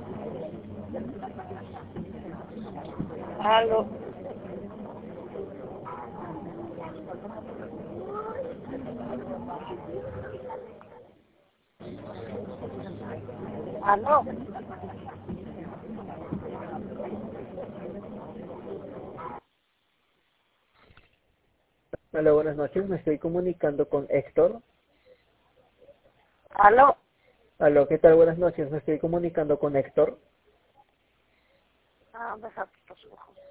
Aló. Aló. Hola, buenas noches. Me estoy comunicando con Héctor. Aló. Aló, ¿qué tal? Buenas noches. Me estoy comunicando con Héctor. Ah, besate los ojos.